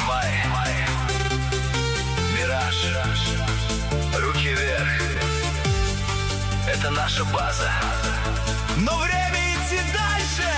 май, мираж, руки вверх. Это наша база. Но время идти дальше.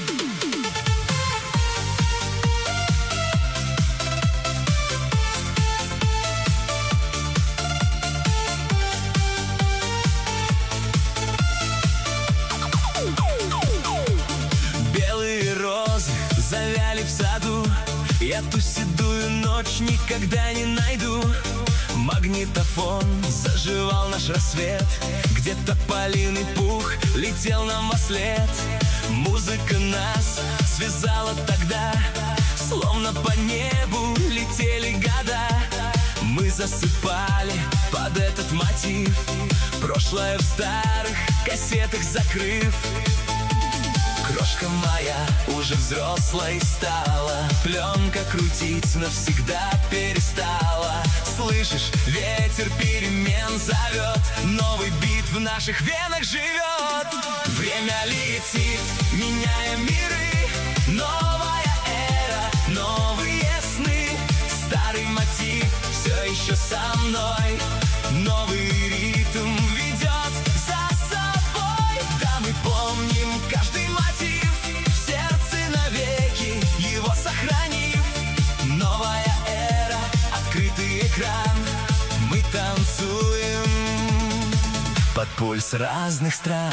Белые розы завяли в саду. Я ту седую ночь никогда не найду. Магнитофон заживал наш рассвет. Где-то полиный пух летел нам вослед. Музыка нас связала тогда, словно по небу летели года. Мы засыпали под этот мотив, прошлое в старых кассетах закрыв. Крошка моя уже взрослой стала, пленка крутить навсегда перестала. Слышишь, ветер перемен зовет, новый бит в наших венах живет. Время летит, меняя миры, новая эра, новые сны. Старый мотив все еще со мной, новый ритм ведет за собой. Да, мы помним каждый мотив, в сердце навеки его сохранив. Новая эра, открытый экран, мы танцуем под пульс разных стран.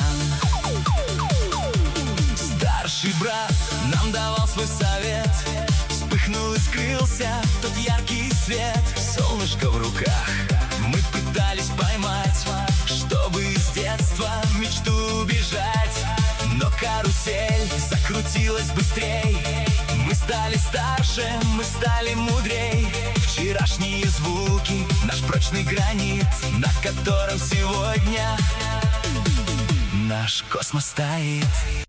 Старший брат нам давал свой совет, вспыхнул и скрылся тот яркий свет. Солнышко в руках мы пытались поймать, чтобы из детства в мечту убежать. Но карусель закрутилась быстрей, мы стали старше, мы стали мудрей. Вчерашние звуки, наш прочный гранит, на котором сегодня наш космос стоит.